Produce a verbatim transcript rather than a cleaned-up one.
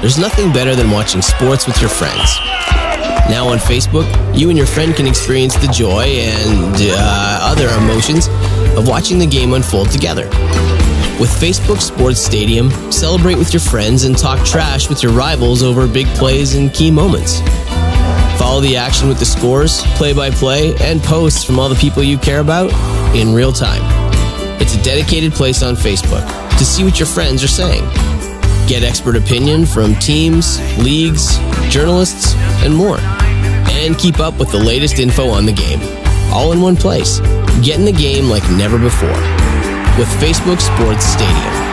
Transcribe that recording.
There's nothing better than watching sports with your friends. Now on Facebook, you and your friend can experience the joy and uh, other emotions of watching the game unfold together. With Facebook Sports Stadium, celebrate with your friends and talk trash with your rivals over big plays and key moments. Follow the action with the scores, play-by-play, and posts from all the people you care about in real time. It's a dedicated place on Facebook to see what your friends are saying. Get expert opinion from teams, leagues, journalists, and more. And keep up with the latest info on the game, all in one place. Get in the game like never before with Facebook Sports Stadium.